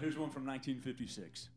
Here's one from 1956.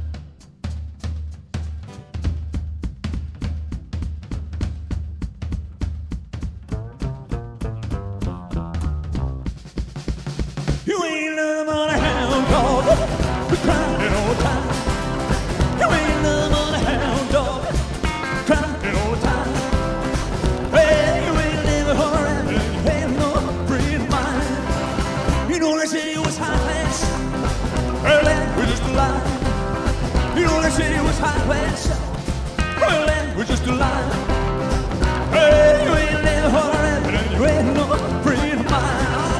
You ain't nothing but a hound dog, crying all the time. You ain't nothing but a hound dog, crying all the time. Well, you ain't living around, you ain't no friend of mine. You know they say you was high class, well, that was just a lie. You know they say you was high class, well, that was just a lie. Well, you ain't living around, you ain't no friend of mine.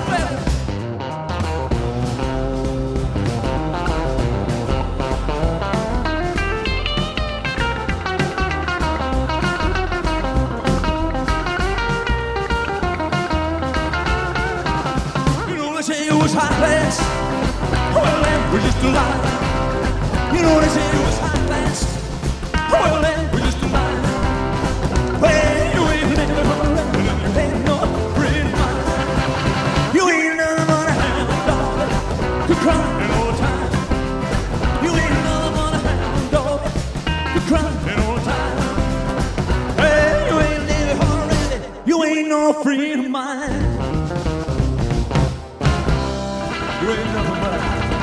Was high class, well that was just a lie. You know they say it was high class, well that was just a lie. Well, you ain't never around, you ain't no friend of mine. You ain't nothing but a hound dog, you're crying all the time. You ain't nothing but a hound dog, you're crying all the time. Well, you ain't never around, you ain't no friend of mine. You ain't nothing but a